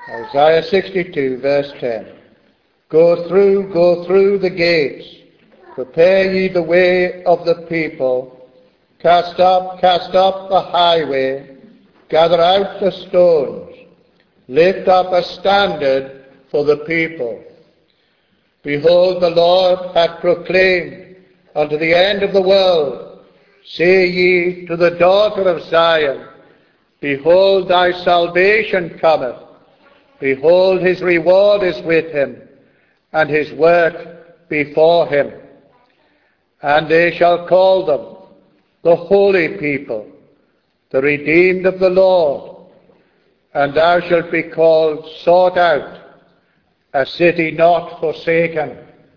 Isaiah 62, verse 10. Go through the gates. Prepare ye the way of the people. Cast up the highway. Gather out the stones. Lift up a standard for the people. Behold, the Lord hath proclaimed unto the end of the world. Say ye to the daughter of Zion, behold, thy salvation cometh. Behold, his reward is with him, and his work before him. And they shall call them the holy people, the redeemed of the Lord. And thou shalt be called sought out, a city not forsaken.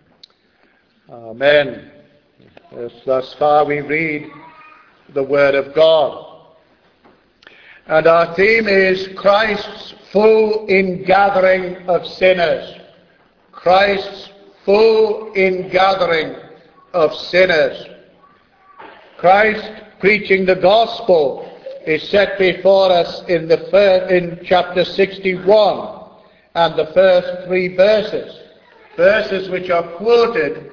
Amen. Thus far we read the Word of God. And our theme is Christ's full ingathering of sinners. Christ's full ingathering of sinners. Christ preaching the gospel is set before us in chapter 61 and the first 3 verses which are quoted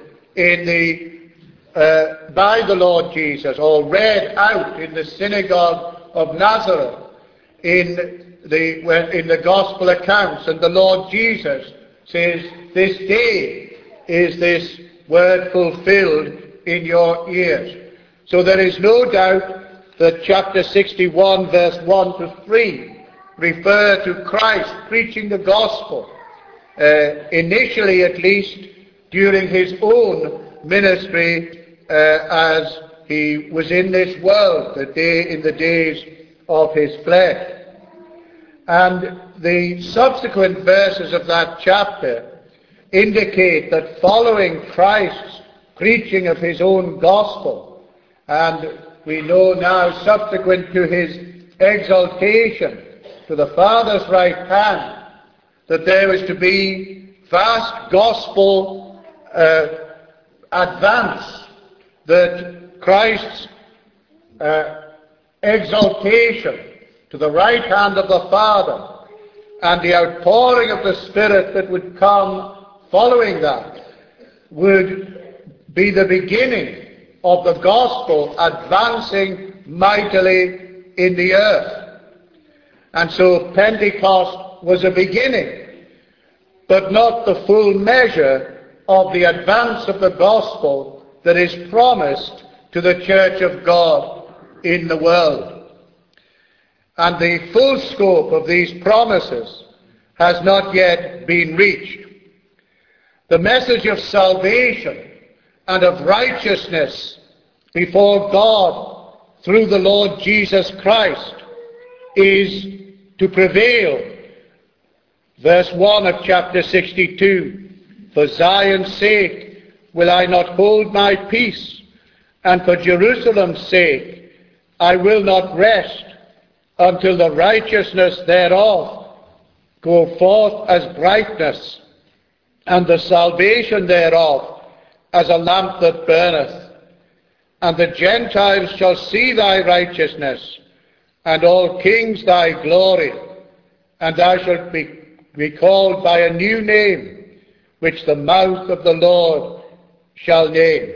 by the Lord Jesus, or read out in the synagogue of Nazareth in the gospel accounts. And the Lord Jesus says, this day is this word fulfilled in your ears. So there is no doubt that chapter 61 verse 1 to 3 refer to Christ preaching the gospel, initially at least during his own ministry as he was in this world, in the days of his flesh. And the subsequent verses of that chapter indicate that following Christ's preaching of his own gospel, and we know now subsequent to his exaltation to the Father's right hand, that there was to be vast gospel advance, that Christ's exaltation to the right hand of the Father and the outpouring of the Spirit that would come following that would be the beginning of the gospel advancing mightily in the earth. And so Pentecost was a beginning, but not the full measure of the advance of the gospel that is promised to the church of God in the world. And the full scope of these promises has not yet been reached. The message of salvation and of righteousness before God through the Lord Jesus Christ is to prevail. Verse 1 of chapter 62, for Zion's sake will I not hold my peace, and for Jerusalem's sake I will not rest, until the righteousness thereof go forth as brightness, and the salvation thereof as a lamp that burneth. And the Gentiles shall see thy righteousness, and all kings thy glory, and thou shalt be called by a new name, which the mouth of the Lord shall name.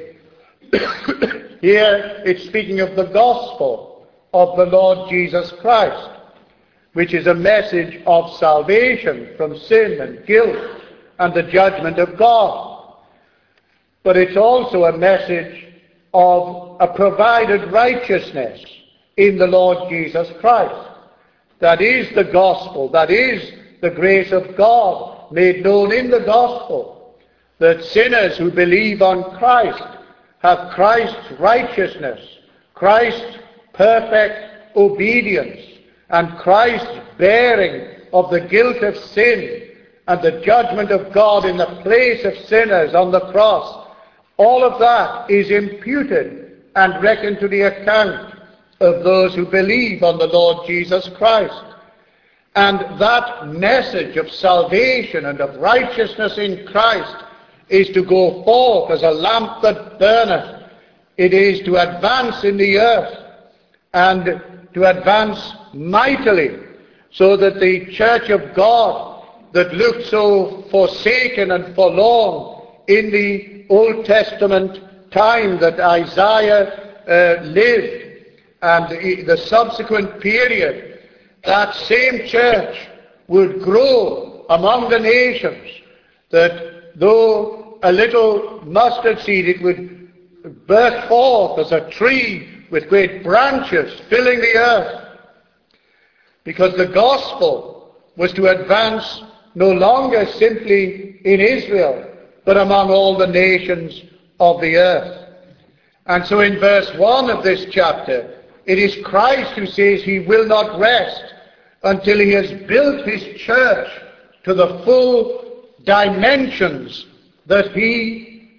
Here it's speaking of the gospel of the Lord Jesus Christ, which is a message of salvation from sin and guilt and the judgment of God. But it's also a message of a provided righteousness in the Lord Jesus Christ. That is the gospel, that is the grace of God made known in the gospel, that sinners who believe on Christ have Christ's righteousness, Christ's perfect obedience, and Christ's bearing of the guilt of sin and the judgment of God in the place of sinners on the cross. All of that is imputed and reckoned to the account of those who believe on the Lord Jesus Christ. And that message of salvation and of righteousness in Christ is to go forth as a lamp that burneth. It is to advance in the earth, and to advance mightily, so that the church of God that looked so forsaken and forlorn in the Old Testament time that Isaiah lived, and the subsequent period, that same church would grow among the nations, that though a little mustard seed, it would burst forth as a tree with great branches filling the earth, because the gospel was to advance no longer simply in Israel, but among all the nations of the earth. And so in verse 1 of this chapter, it is Christ who says he will not rest until he has built his church to the full dimensions that he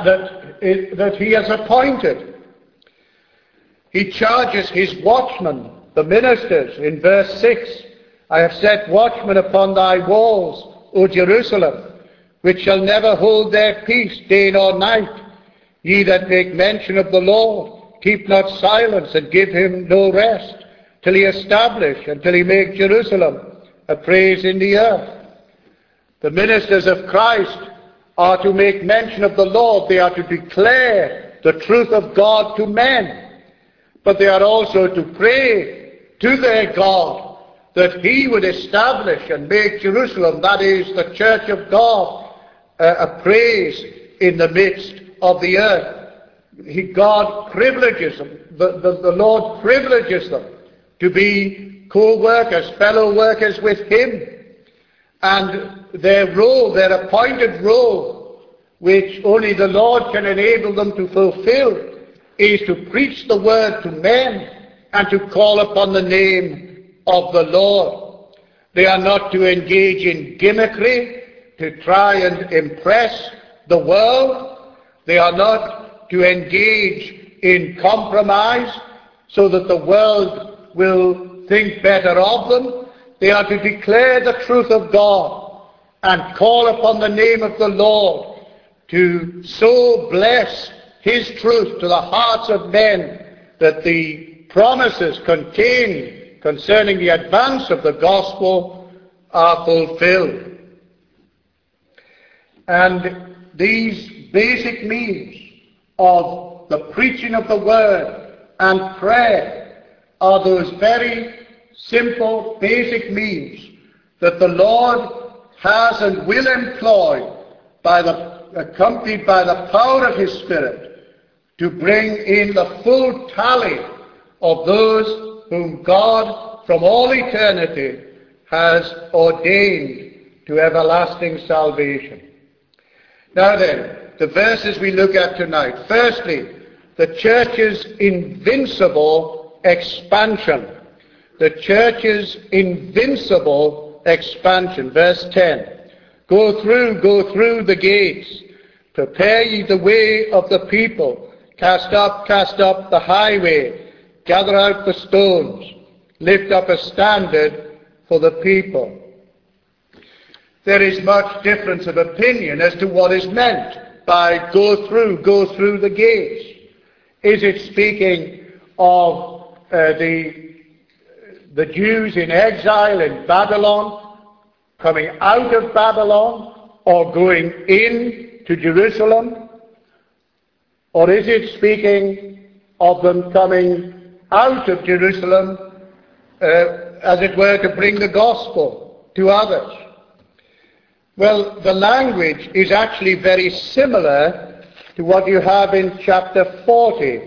has appointed. He charges his watchmen, the ministers, in verse 6, I have set watchmen upon thy walls, O Jerusalem, which shall never hold their peace day nor night. Ye that make mention of the Lord, keep not silence, and give him no rest, till he establish, and till he make Jerusalem a praise in the earth. The ministers of Christ are to make mention of the Lord. They are to declare the truth of God to men. But they are also to pray to their God that he would establish and make Jerusalem, that is, the church of God, a praise in the midst of the earth. God privileges them, the Lord privileges them to be co-workers, fellow workers with him. And their role, their appointed role, which only the Lord can enable them to fulfill, is to preach the word to men and to call upon the name of the Lord. They are not to engage in gimmickry, to try and impress the world. They are not to engage in compromise so that the world will think better of them. They are to declare the truth of God and call upon the name of the Lord to so bless his truth to the hearts of men that the promises contained concerning the advance of the gospel are fulfilled. And these basic means of the preaching of the word and prayer are those very simple, basic means that the Lord has and will employ, accompanied by the power of his Spirit, to bring in the full tally of those whom God from all eternity has ordained to everlasting salvation. Now then, the verses we look at tonight. Firstly, the church's invincible expansion. The church's invincible expansion. Verse 10. Go through the gates. Prepare ye the way of the people. Cast up the highway. Gather out the stones. Lift up a standard for the people. There is much difference of opinion as to what is meant by go through the gates. Is it speaking of the Jews in exile in Babylon, coming out of Babylon, or going in to Jerusalem? Or is it speaking of them coming out of Jerusalem, as it were, to bring the gospel to others? Well, the language is actually very similar to what you have in chapter 40.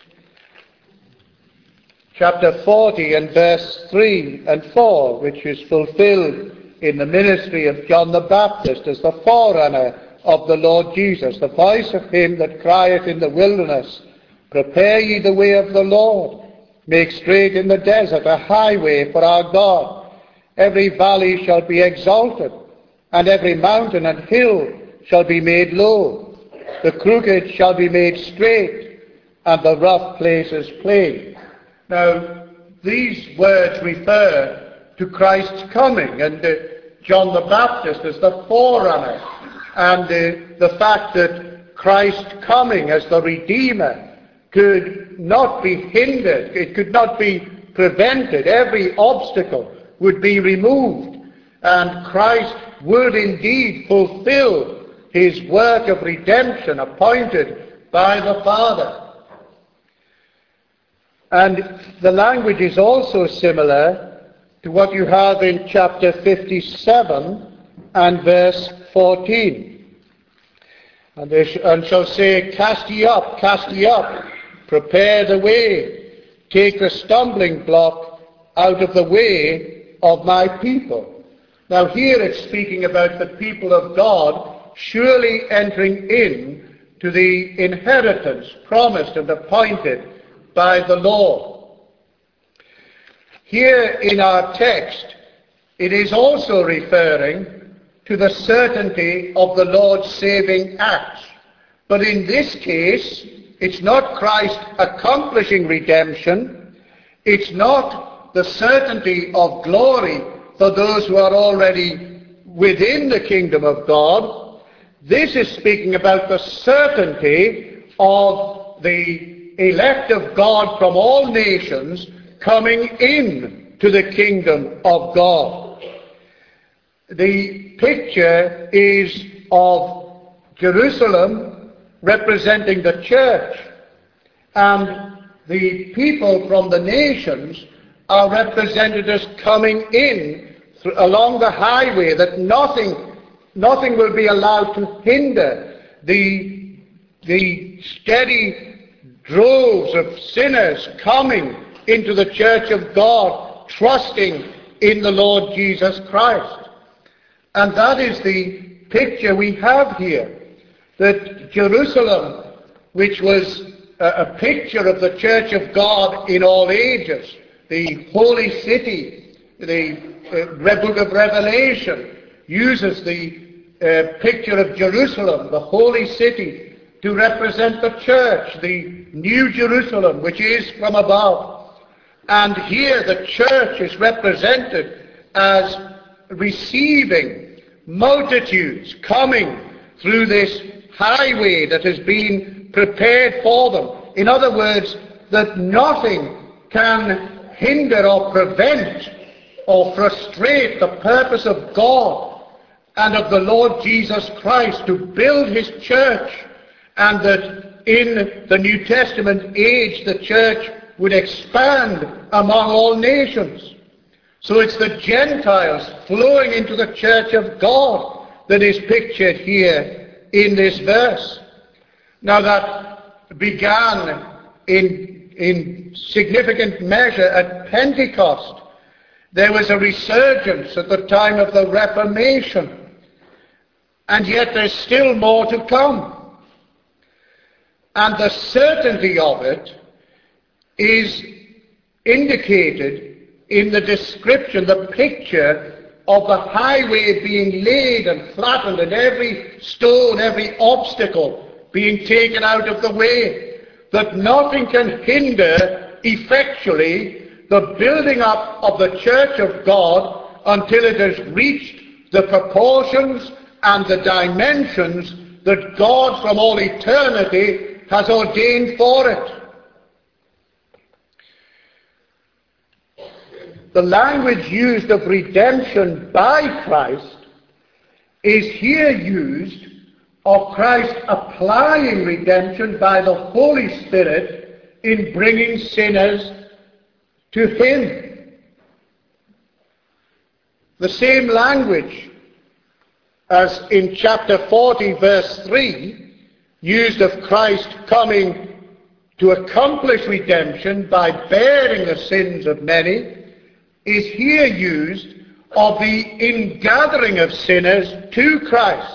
Chapter 40 and verse 3 and 4, which is fulfilled in the ministry of John the Baptist as the forerunner of the Lord Jesus. The voice of him that crieth in the wilderness, prepare ye the way of the Lord, make straight in the desert a highway for our God. Every valley shall be exalted, and every mountain and hill shall be made low. The crooked shall be made straight, and the rough places plain. Now, these words refer to Christ's coming, and John the Baptist as the forerunner, and the fact that Christ's coming as the Redeemer could not be hindered, it could not be prevented. Every obstacle would be removed, and Christ would indeed fulfill his work of redemption appointed by the Father. And the language is also similar to what you have in chapter 57 and verse 14. And shall say, cast ye up, prepare the way, take the stumbling block out of the way of my people. Now here it's speaking about the people of God surely entering in to the inheritance promised and appointed by the Lord. Here in our text, it is also referring to the certainty of the Lord's saving acts. But in this case, it's not Christ accomplishing redemption. It's not the certainty of glory for those who are already within the kingdom of God. This is speaking about the certainty of the elect of God from all nations coming in to the kingdom of God. The picture is of Jerusalem representing the church, and the people from the nations are represented as coming in along the highway, that nothing will be allowed to hinder the steady droves of sinners coming into the church of God, trusting in the Lord Jesus Christ. And that is the picture we have here, that Jerusalem, which was a picture of the church of God in all ages, the holy city, the book of Revelation uses the picture of Jerusalem, the holy city, to represent the church, the new Jerusalem, which is from above. And here the church is represented as receiving multitudes coming through this highway that has been prepared for them. In other words, that nothing can hinder or prevent or frustrate the purpose of God and of the Lord Jesus Christ to build his church, and that in the New Testament age the church would expand among all nations. So it's the Gentiles flowing into the church of God that is pictured here in this verse. Now that began in significant measure at Pentecost. There was a resurgence at the time of the Reformation. And yet there's still more to come. And the certainty of it is indicated in the description, the picture of the highway being laid and flattened, and every stone, every obstacle being taken out of the way, that nothing can hinder effectually the building up of the church of God until it has reached the proportions and the dimensions that God from all eternity has ordained for it. The language used of redemption by Christ is here used of Christ applying redemption by the Holy Spirit in bringing sinners to him. The same language as in chapter 40 verse 3, used of Christ coming to accomplish redemption by bearing the sins of many, is here used of the ingathering of sinners to Christ.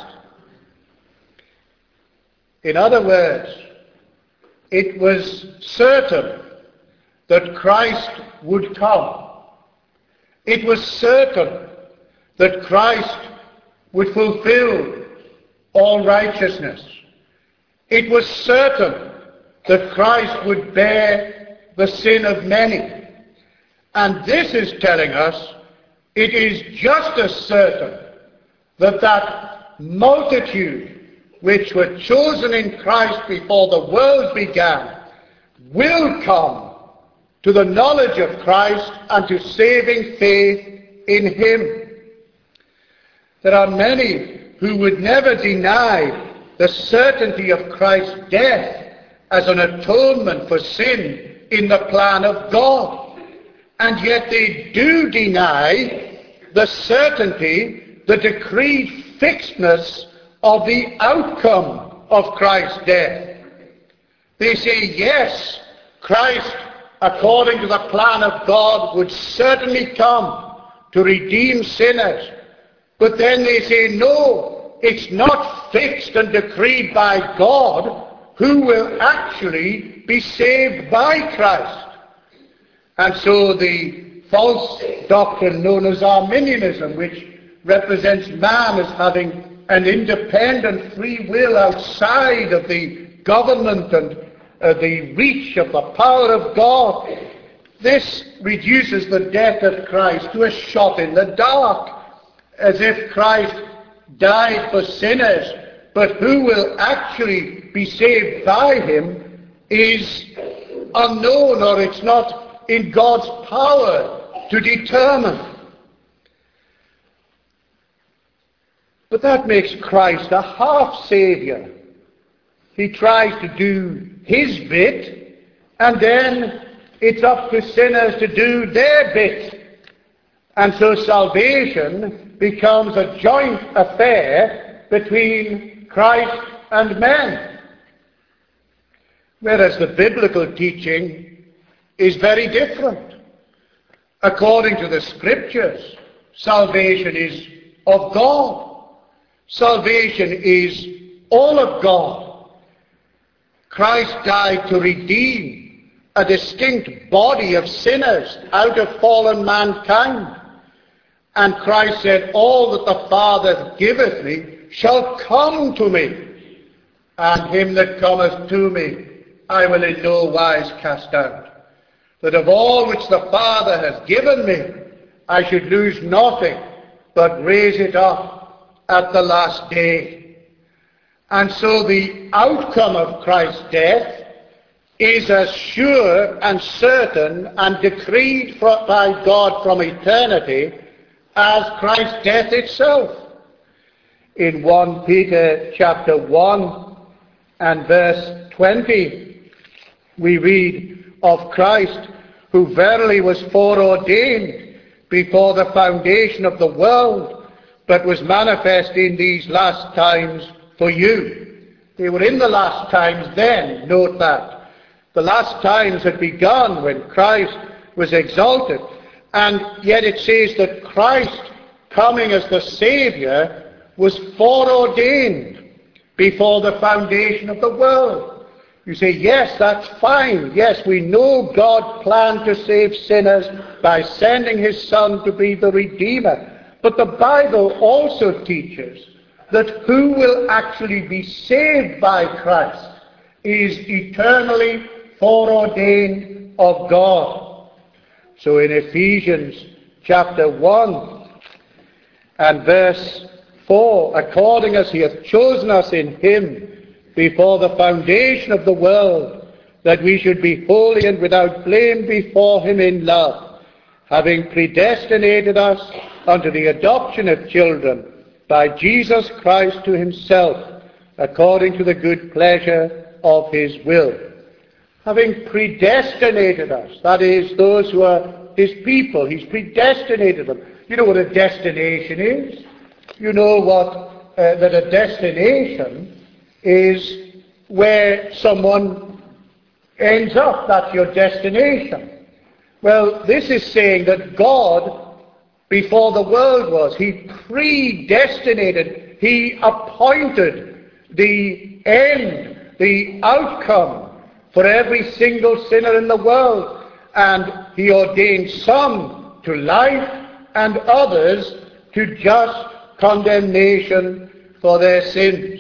In other words, it was certain that Christ would come. It was certain that Christ would fulfill all righteousness. It was certain that Christ would bear the sin of many. And this is telling us it is just as certain that that multitude which were chosen in Christ before the world began will come to the knowledge of Christ and to saving faith in him. There are many who would never deny the certainty of Christ's death as an atonement for sin in the plan of God. And yet they do deny the certainty, the decreed fixedness of the outcome of Christ's death. They say, yes, Christ, according to the plan of God, would certainly come to redeem sinners. But then they say, no, it's not fixed and decreed by God who will actually be saved by Christ. And so the false doctrine known as Arminianism, which represents man as having an independent free will outside of the government and the reach of the power of God, this reduces the death of Christ to a shot in the dark, as if Christ died for sinners, but who will actually be saved by him is unknown, or it's not in God's power to determine. But that makes Christ a half-Saviour. He tries to do his bit, and then it's up to sinners to do their bit. And so salvation becomes a joint affair between Christ and men. Whereas the biblical teaching is very different. According to the Scriptures, salvation is of God. Salvation is all of God. Christ died to redeem a distinct body of sinners out of fallen mankind. And Christ said, all that the Father giveth me shall come to me, and him that cometh to me I will in no wise cast out. That of all which the Father has given me, I should lose nothing, but raise it up at the last day. And so the outcome of Christ's death is as sure and certain and decreed by God from eternity as Christ's death itself. In 1 Peter chapter 1 and verse 20, we read of Christ, who verily was foreordained before the foundation of the world, but was manifest in these last times for you. They were in the last times then, note that. The last times had begun when Christ was exalted, and yet it says that Christ, coming as the Saviour, was foreordained before the foundation of the world. You say, yes, that's fine. Yes, we know God planned to save sinners by sending his Son to be the Redeemer. But the Bible also teaches that who will actually be saved by Christ is eternally foreordained of God. So in Ephesians chapter 1 and verse 4, according as he hath chosen us in him before the foundation of the world, that we should be holy and without blame before him in love, having predestinated us unto the adoption of children by Jesus Christ to himself, according to the good pleasure of his will. Having predestinated us, that is, those who are his people, he's predestinated them. You know what a destination is? You know what that a destination is where someone ends up. That's your destination. Well, this is saying that God, before the world was, he predestinated, he appointed the end, the outcome for every single sinner in the world. And he ordained some to life and others to just condemnation for their sins.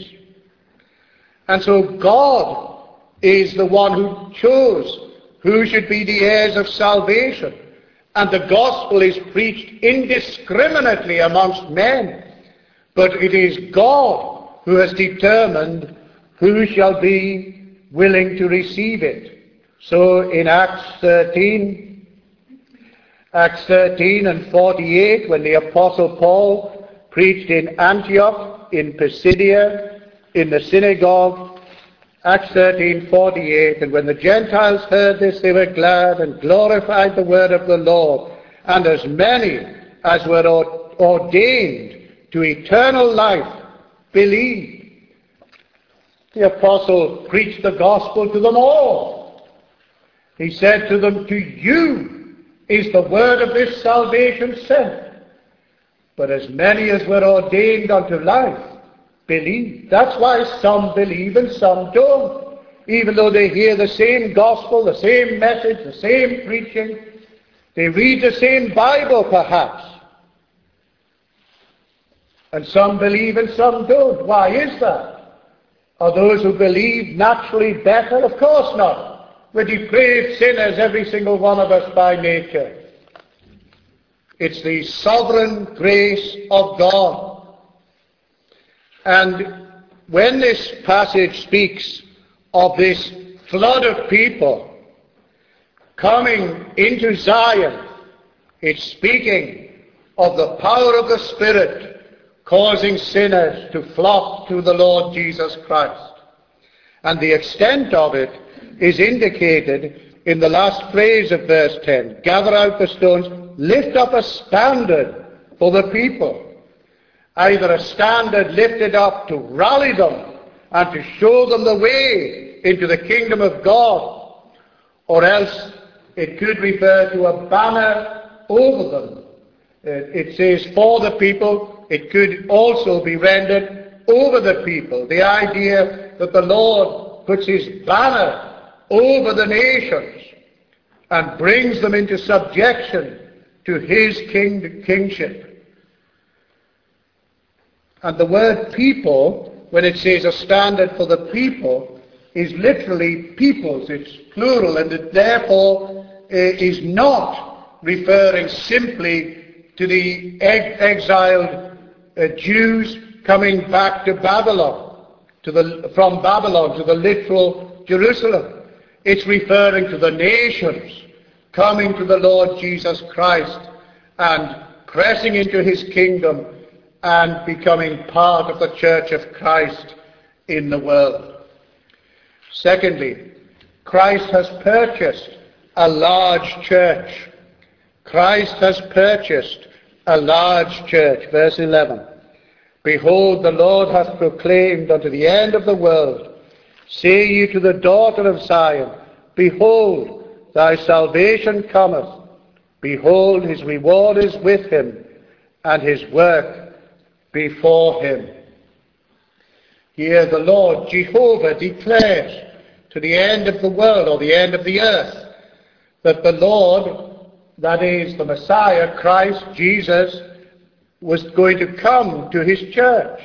And so God is the one who chose who should be the heirs of salvation. And the gospel is preached indiscriminately amongst men. But it is God who has determined who shall be willing to receive it. So in Acts 13 and 48, when the Apostle Paul preached in Antioch, in Pisidia, in the synagogue, Acts 13:48. And when the Gentiles heard this, they were glad and glorified the word of the Lord. And as many as were ordained to eternal life believed. The apostle preached the gospel to them all. He said to them, "To you is the word of this salvation sent. But as many as were ordained unto life believe." That's why some believe and some don't. Even though they hear the same gospel, the same message, the same preaching, they read the same Bible perhaps. And some believe and some don't. Why is that? Are those who believe naturally better? Of course not. We're depraved sinners, every single one of us by nature. It's the sovereign grace of God. And when this passage speaks of this flood of people coming into Zion, it's speaking of the power of the Spirit causing sinners to flock to the Lord Jesus Christ. And the extent of it is indicated in the last phrase of verse 10. Gather out the stones, lift up a standard for the people. Either a standard lifted up to rally them and to show them the way into the kingdom of God, or else it could refer to a banner over them. It says for the people. It could also be rendered over the people. The idea that the Lord puts his banner over the nations and brings them into subjection to his kingship. And the word people, when it says a standard for the people, is literally peoples. It's plural, and it therefore is not referring simply to the exiled Jews coming back to Babylon, from Babylon to the literal Jerusalem. It's referring to the nations coming to the Lord Jesus Christ and pressing into his kingdom and becoming part of the church of Christ in the world. Secondly, Christ has purchased a large church. Christ has purchased a large church. Verse 11. Behold, the Lord hath proclaimed unto the end of the world, say ye to the daughter of Zion, behold, thy salvation cometh. Behold, his reward is with him, and his work before him. Here the Lord Jehovah declares to the end of the world, or the end of the earth, that the Lord, that is the Messiah, Christ Jesus, was going to come to his church.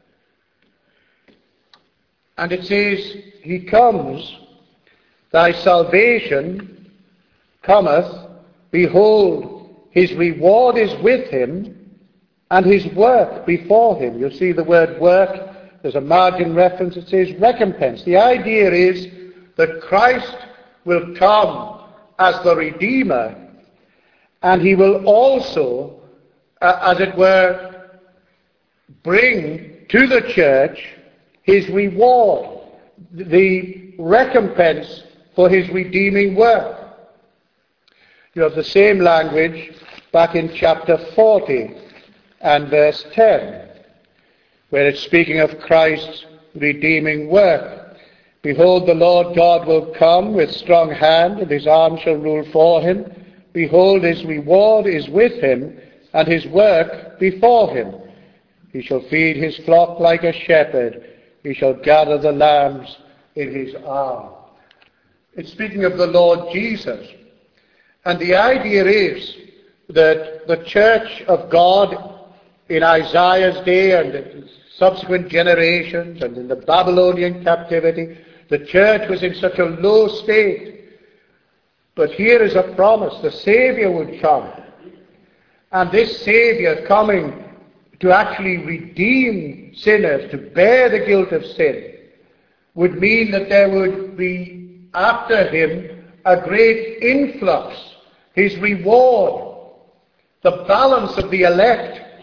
And it says, he comes, thy salvation cometh, behold, his reward is with him, and his work before him. You'll see the word work, there's a margin reference, it says recompense. The idea is that Christ will come as the Redeemer, and he will also, as it were, bring to the church his reward, the recompense for his redeeming work. You have the same language back in chapter 40 and verse 10, where it's speaking of Christ's redeeming work. Behold, the Lord God will come with strong hand, and his arm shall rule for him. Behold, his reward is with him, and his work before him. He shall feed his flock like a shepherd. He shall gather the lambs in his arm. It's speaking of the Lord Jesus. And the idea is that the church of God in Isaiah's day and in subsequent generations and in the Babylonian captivity, the church was in such a low state. But here is a promise. The Savior would come. And this Savior coming to actually redeem sinners, to bear the guilt of sin, would mean that there would be after him a great influx. His reward, the balance of the elect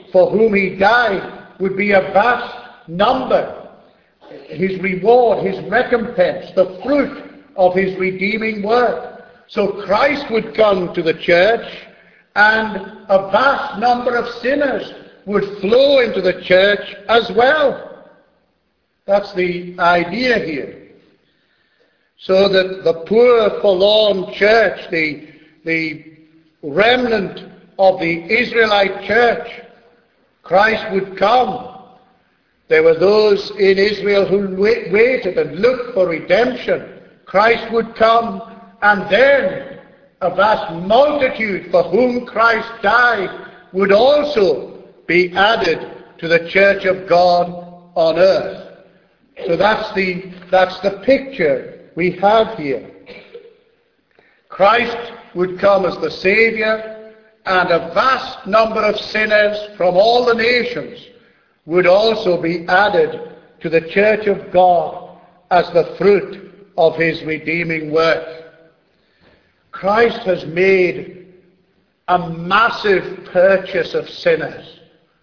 for whom he died would be a vast number. His reward, his recompense, the fruit of his redeeming work. So Christ would come to the church, and a vast number of sinners would flow into the church as well. That's the idea here. So that the poor, forlorn church, the remnant of the Israelite church, Christ would come. There were those in Israel who waited and looked for redemption. Christ would come, and then a vast multitude for whom Christ died would also be added to the church of God on earth. So that's the picture we have here. Christ would come as the Saviour, and a vast number of sinners from all the nations would also be added to the church of God as the fruit of his redeeming work. Christ has made a massive purchase of sinners.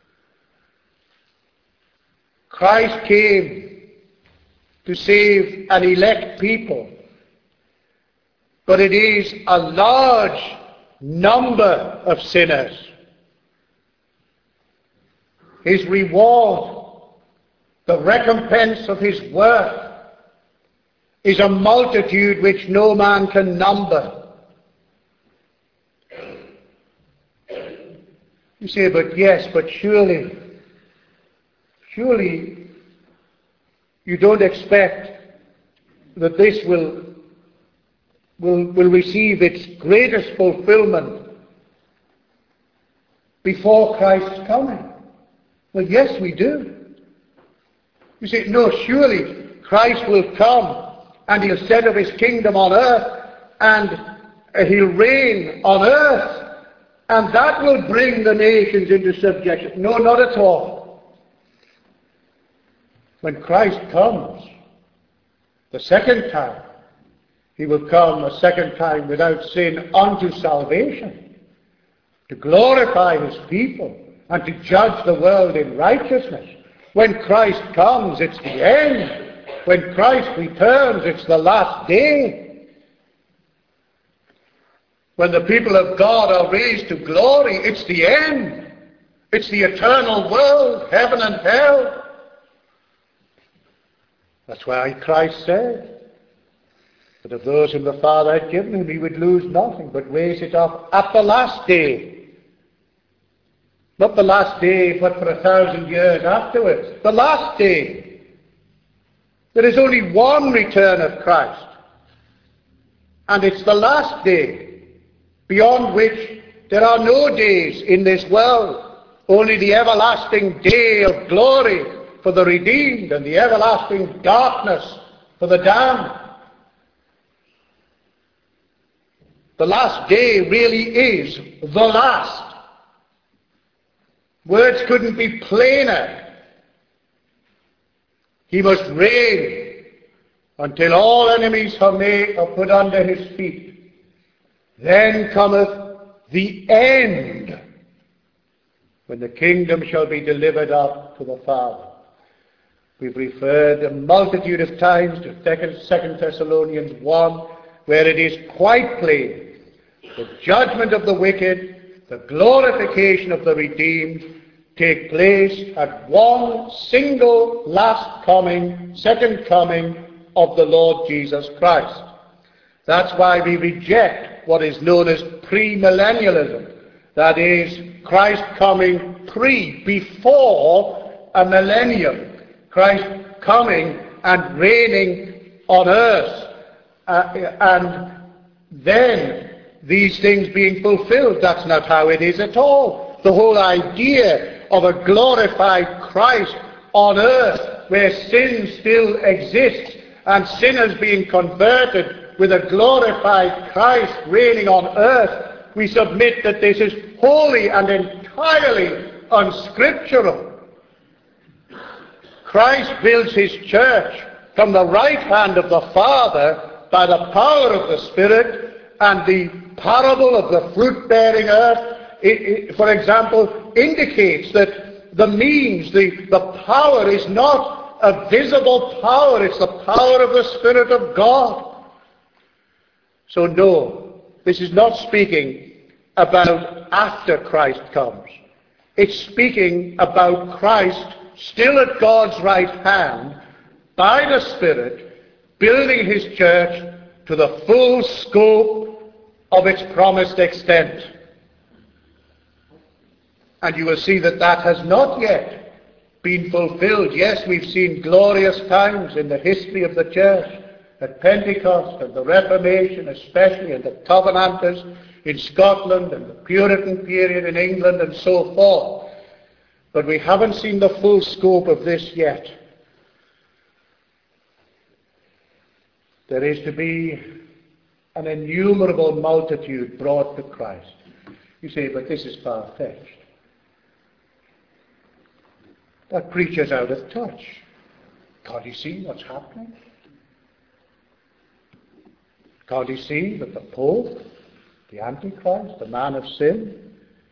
Christ came to save an elect people, but it is a large number of sinners. His reward, the recompense of his work, is a multitude which no man can number. You say, but surely you don't expect that this will receive its greatest fulfillment before Christ's coming. Well, yes, we do. You say, no, surely Christ will come and he'll set up his kingdom on earth and he'll reign on earth, and that will bring the nations into subjection. No, not at all. When Christ comes the second time, he will come a second time without sin unto salvation, to glorify his people and to judge the world in righteousness. When Christ comes, it's the end. When Christ returns, it's the last day. When the people of God are raised to glory, it's the end. It's the eternal world, heaven and hell. That's why Christ said that of those whom the Father had given him, he would lose nothing, but raise it up at the last day. Not the last day, but for 1,000 years afterwards. The last day. There is only one return of Christ. And it's the last day, beyond which there are no days in this world. Only the everlasting day of glory for the redeemed, and the everlasting darkness for the damned. The last day really is the last. Words couldn't be plainer. He must reign until all enemies are put under his feet. Then cometh the end, when the kingdom shall be delivered up to the Father. We've referred a multitude of times to 2 Thessalonians 1, where it is quite plain. The judgment of the wicked, the glorification of the redeemed, take place at one single last coming, second coming of the Lord Jesus Christ. That's why we reject what is known as premillennialism. That is, Christ coming before a millennium. Christ coming and reigning on earth. And then these things being fulfilled. That's not how it is at all. The whole idea of a glorified Christ on earth, where sin still exists, and sinners being converted with a glorified Christ reigning on earth, we submit that this is wholly and entirely unscriptural. Christ builds his church from the right hand of the Father by the power of the Spirit, and the parable of the fruit-bearing earth for example, indicates that the means, the power is not a visible power, it's the power of the Spirit of God. So no, this is not speaking about after Christ comes. It's speaking about Christ still at God's right hand, by the Spirit, building his church to the full scope of its promised extent. And you will see that that has not yet been fulfilled. Yes, we've seen glorious times in the history of the church, at Pentecost and the Reformation especially, and the Covenanters in Scotland and the Puritan period in England and so forth. But we haven't seen the full scope of this yet. There is to be an innumerable multitude brought to Christ. You say, but this is far-fetched. That preacher's out of touch. Can't he see what's happening? Can't he see that the Pope, the Antichrist, the man of sin,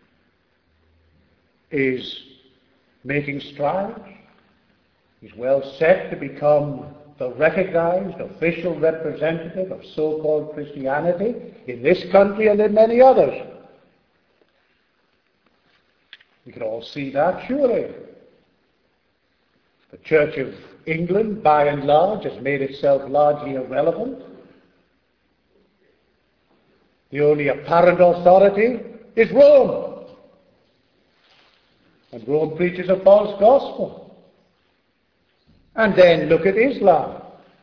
is making strides? He's well set to become the recognized official representative of so-called Christianity in this country and in many others. We can all see that, surely. The Church of England, by and large, has made itself largely irrelevant. The only apparent authority is Rome. And Rome preaches a false gospel. And then look at Islam.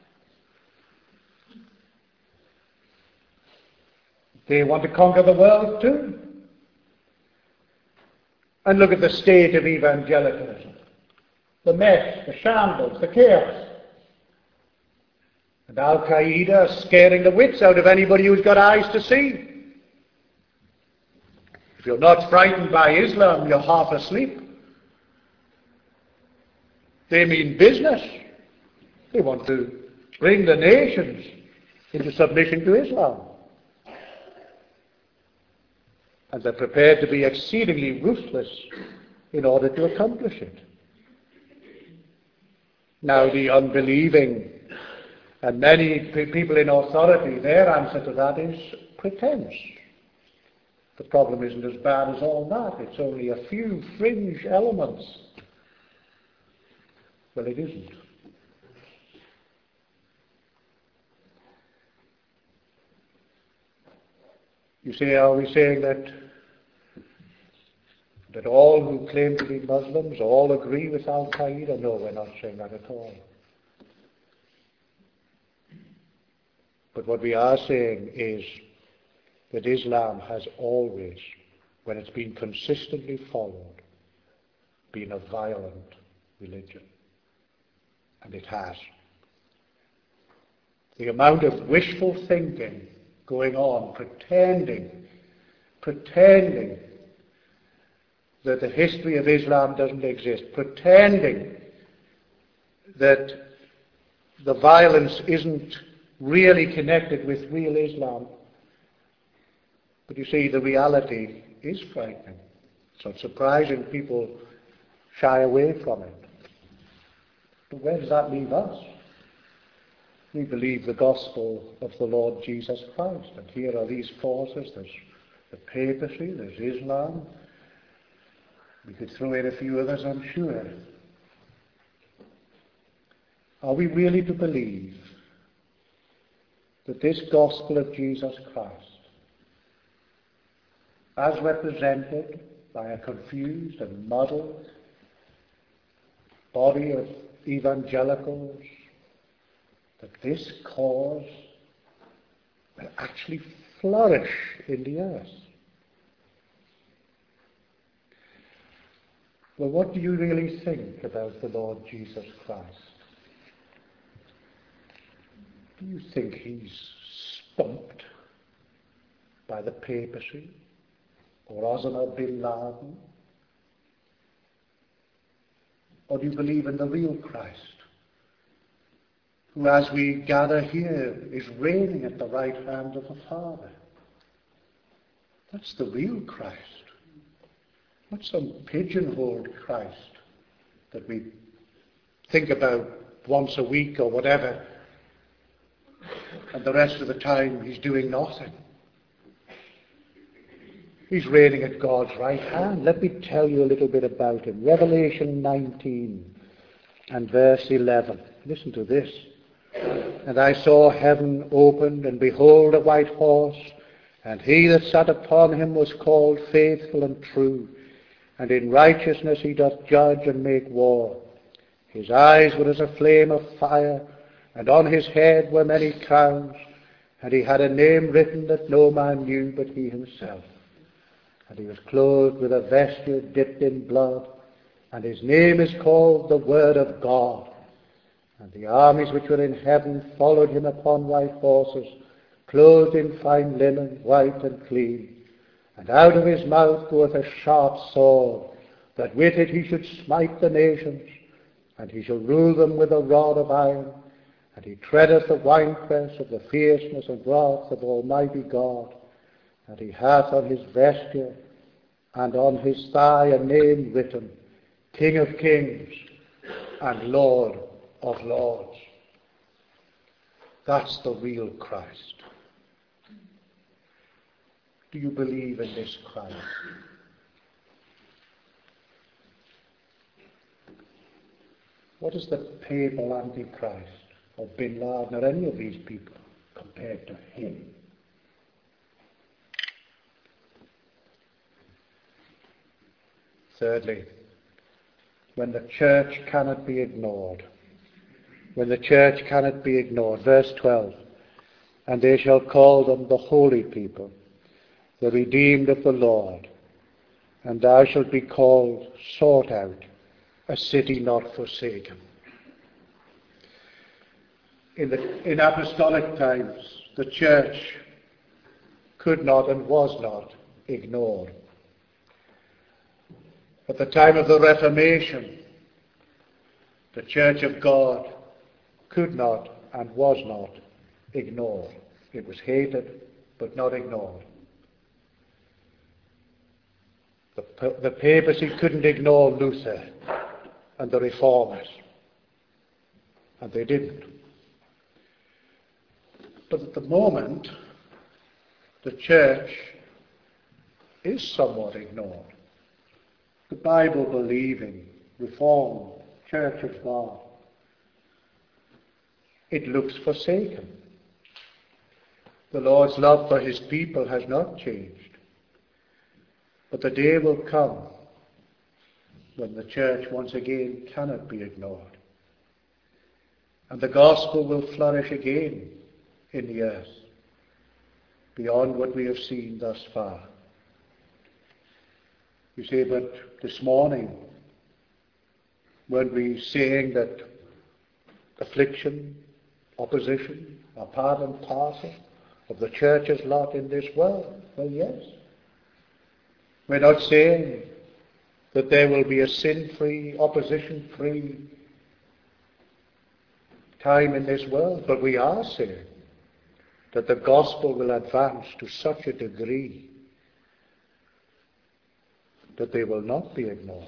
They want to conquer the world too. And look at the state of evangelicalism. The mess, the shambles, the chaos. And Al-Qaeda is scaring the wits out of anybody who's got eyes to see. If you're not frightened by Islam, you're half asleep. They mean business. They want to bring the nations into submission to Islam. And they're prepared to be exceedingly ruthless in order to accomplish it. Now the unbelieving and many people in authority, their answer to that is pretense. The problem isn't as bad as all that. It's only a few fringe elements. Well, it isn't. You say, are we saying that all who claim to be Muslims all agree with Al-Qaeda? No, we're not saying that at all. But what we are saying is that Islam has always, when it's been consistently followed, been a violent religion. And it has. The amount of wishful thinking going on, pretending that the history of Islam doesn't exist, pretending that the violence isn't really connected with real Islam. But you see, the reality is frightening. It's not surprising people shy away from it. But where does that leave us? We believe the gospel of the Lord Jesus Christ. And here are these forces. There's the papacy, there's Islam. We could throw in a few others, I'm sure. Are we really to believe that this gospel of Jesus Christ, as represented by a confused and muddled body of evangelicals, that this cause will actually flourish in the earth? Well, what do you really think about the Lord Jesus Christ? Do you think he's stumped by the papacy or Osama bin Laden? Or do you believe in the real Christ, who, as we gather here, is reigning at the right hand of the Father? That's the real Christ. Not some pigeonholed Christ that we think about once a week or whatever, and the rest of the time he's doing nothing. He's reigning at God's right hand. Let me tell you a little bit about him. Revelation 19 and verse 11. Listen to this. And I saw heaven opened, and behold, a white horse, and he that sat upon him was called Faithful and True, and in righteousness he doth judge and make war. His eyes were as a flame of fire, and on his head were many crowns, and he had a name written that no man knew but he himself. And he was clothed with a vesture dipped in blood, and his name is called the Word of God. And the armies which were in heaven followed him upon white horses, clothed in fine linen, white and clean. And out of his mouth goeth a sharp sword, that with it he should smite the nations, and he shall rule them with a rod of iron. And he treadeth the winepress of the fierceness and wrath of Almighty God. And he hath on his vesture and on his thigh a name written, King of Kings and Lord of Lords. That's the real Christ. Do you believe in this Christ? What is the papal Antichrist or Bin Laden or any of these people compared to him? Thirdly, when the church cannot be ignored. When the church cannot be ignored. Verse 12. And they shall call them the holy people, the redeemed of the Lord. And thou shalt be called sought out, a city not forsaken. In apostolic times, the church could not and was not ignored. At the time of the Reformation, the Church of God could not and was not ignored. It was hated, but not ignored. The papacy couldn't ignore Luther and the Reformers, and they didn't. But at the moment, the church is somewhat ignored. The Bible-believing, Reformed Church of God, it looks forsaken. The Lord's love for his people has not changed. But the day will come when the church once again cannot be ignored. And the gospel will flourish again in the earth, beyond what we have seen thus far. You say, but this morning, when we saying that affliction, opposition are part and parcel of the church's lot in this world? Well, yes. We're not saying that there will be a sin-free, opposition-free time in this world, but we are saying that the gospel will advance to such a degree that they will not be ignored.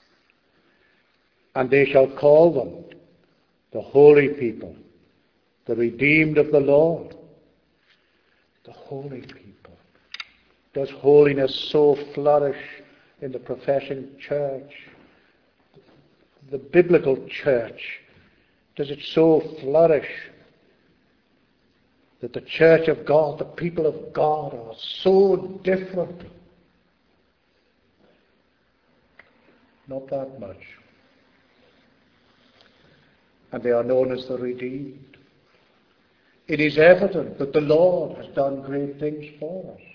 And they shall call them the holy people, the redeemed of the Lord. The holy people. Does holiness so flourish in the professing church? The biblical church, does it so flourish that the church of God, the people of God, are so different? Not that much. And they are known as the redeemed. It is evident that the Lord has done great things for us.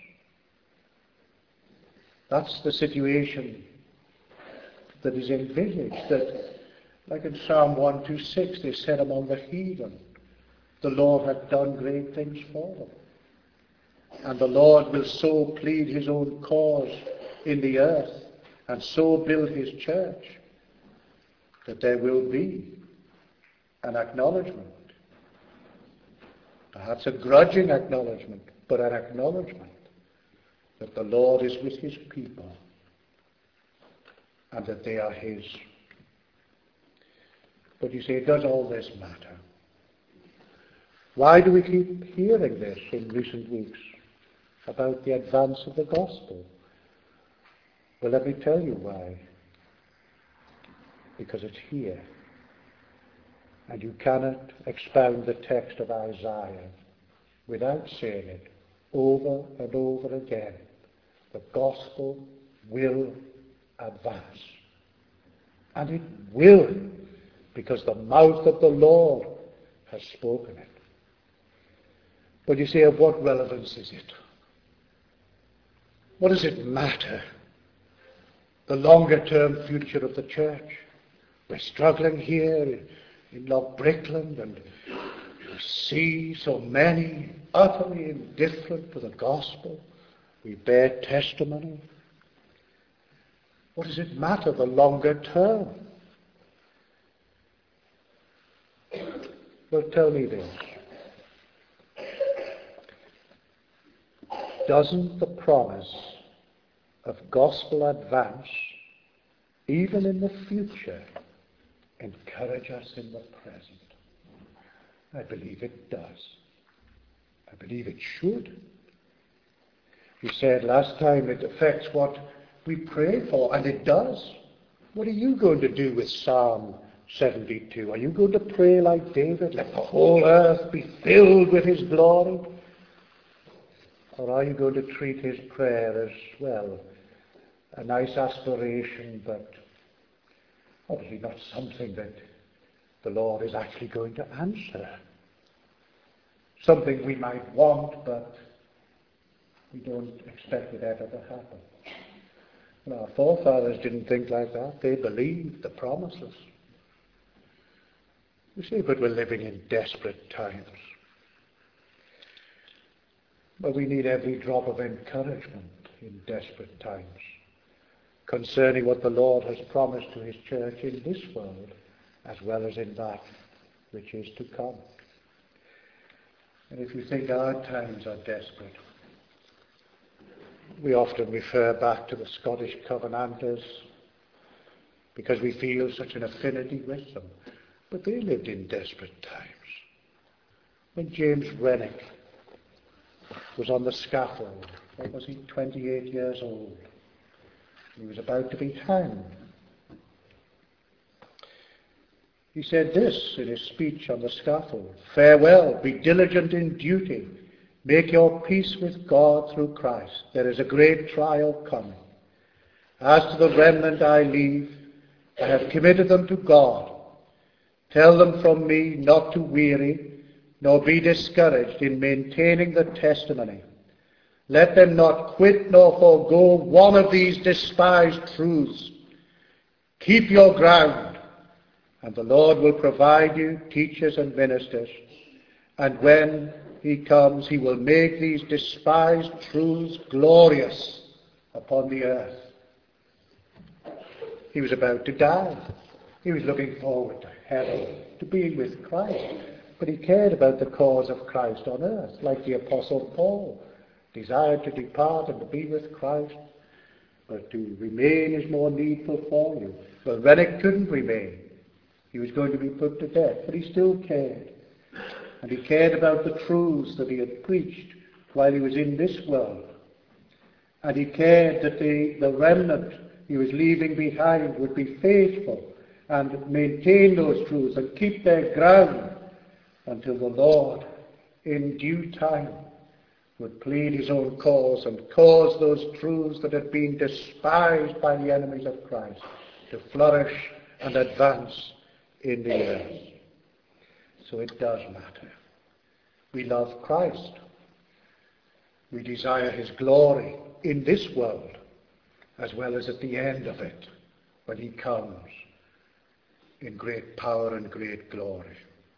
That's the situation that is envisaged, that, like in Psalm 126, they said among the heathen, the Lord hath done great things for them. And the Lord will so plead his own cause in the earth, and so build his church, that there will be an acknowledgement. Perhaps a grudging acknowledgement, but an acknowledgement that the Lord is with his people and that they are his. But you say, does all this matter? Why do we keep hearing this in recent weeks about the advance of the gospel? Well, let me tell you why. Because it's here. And you cannot expound the text of Isaiah without saying it over and over again. The gospel will advance. And it will, because the mouth of the Lord has spoken it. But you say, of what relevance is it? What does it matter? The longer-term future of the church. We're struggling here in Loch Brickland, and you see so many utterly indifferent to the gospel. We bear testimony. What does it matter, the longer term? Well, tell me this. Doesn't the promise of gospel advance, even in the future, encourage us in the present? I believe it does. I believe it should. You said last time it affects what we pray for, and it does. What are you going to do with Psalm 72? Are you going to pray like David, let the whole earth be filled with his glory? Or are you going to treat his prayer as, well, a nice aspiration, but obviously not something that the Lord is actually going to answer? Something we might want, but we don't expect it ever to happen. Well, our forefathers didn't think like that. They believed the promises. You see, but we're living in desperate times. But we need every drop of encouragement in desperate times concerning what the Lord has promised to his church in this world as well as in that which is to come. And if you think our times are desperate, we often refer back to the Scottish Covenanters because we feel such an affinity with them. But they lived in desperate times. When James Renwick was on the scaffold, what was he, 28 years old? He was about to be hanged. He said this in his speech on the scaffold: "Farewell, be diligent in duty. Make your peace with God through Christ. There is a great trial coming. As to the remnant I leave, I have committed them to God. Tell them from me not to weary, nor be discouraged in maintaining the testimony. Let them not quit nor forego one of these despised truths. Keep your ground, and the Lord will provide you teachers and ministers. And when he comes, he will make these despised truths glorious upon the earth." He was about to die. He was looking forward to heaven, to being with Christ. But he cared about the cause of Christ on earth, like the Apostle Paul desired to depart and to be with Christ, but to remain is more needful for you. Well, Renwick couldn't remain. He was going to be put to death, but he still cared. And he cared about the truths that he had preached while he was in this world. And he cared that the remnant he was leaving behind would be faithful and maintain those truths and keep their ground until the Lord, in due time, would plead his own cause and cause those truths that had been despised by the enemies of Christ to flourish and advance in the earth. So it does matter. We love Christ. We desire his glory in this world as well as at the end of it when he comes in great power and great glory.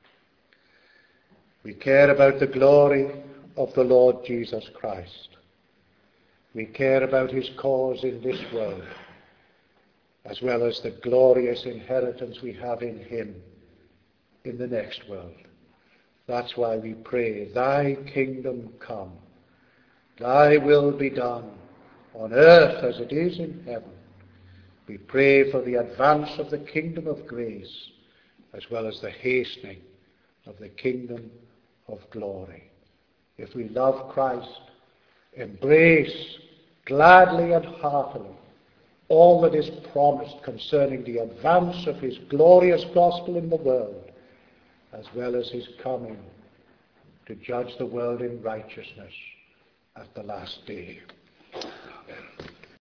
We care about the glory of the Lord Jesus Christ. We care about his cause in this world as well as the glorious inheritance we have in him in the next world. That's why we pray, "Thy kingdom come, thy will be done on earth as it is in heaven. We pray for the advance of the kingdom of grace, as well as the hastening of the kingdom of glory. If we love Christ, embrace gladly and heartily all that is promised concerning the advance of his glorious gospel in the world, as well as his coming to judge the world in righteousness at the last day.